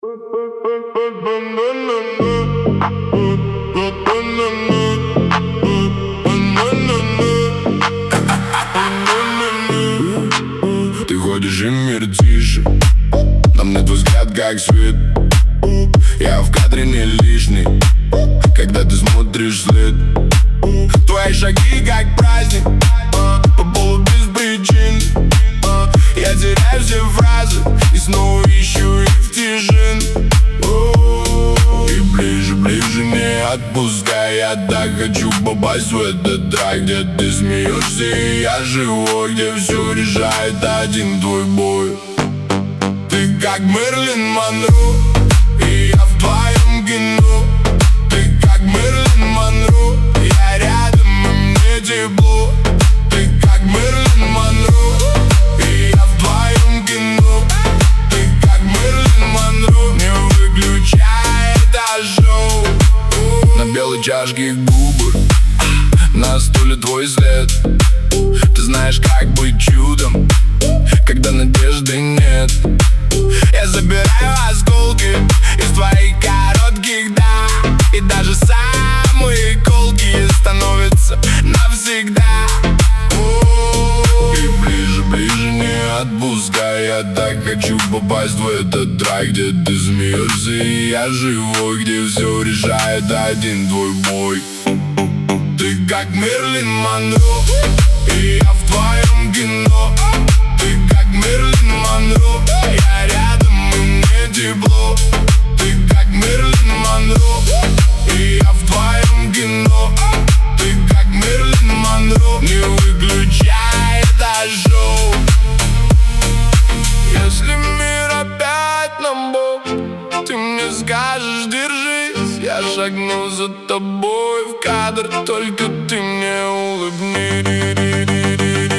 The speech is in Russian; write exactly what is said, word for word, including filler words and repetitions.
Ты ходишь и мир тише, на мне твой взгляд как свет. Я в кадре не лишний, когда ты смотришь вслед. Твои шаги как праздник, по полу без причин. Я теряю все фразы и снова ищу их в тишин. И ближе, ближе не отпускай. Я так хочу попасть в этот рай, где ты смеешься и я живой, где все решает один твой бой. Ты как Мерлин Монро, и я в твоем кино. Ты как Мерлин Монро, я рядом и мне тепло. Ты как Мерлин Монро, и я в твоем кино. Ты как Мерлин Монро, не выключай это шоу. На белой чашке губы, на стуле твой след. Ты знаешь, как быть чудом, когда надежды нет. Я забираю осколки из твоих коротких «да», и даже самые колкие становятся навсегда. И ближе, ближе не отпускай. Я так хочу попасть в этот рай, где ты смеешься и я живой, где все решает один твой бой. Ты как Мерлин Монро, и я в твоем кино. Ты как Мерлин Монро, я рядом и мне тепло. Ты как Мерлин Монро, и я в твоем кино. Ты как Мерлин Монро, не выключай это шоу. Если мир опять нам бог, ты мне скажешь держись. Я шагну за тобой в кадр, только ты мне улыбнись.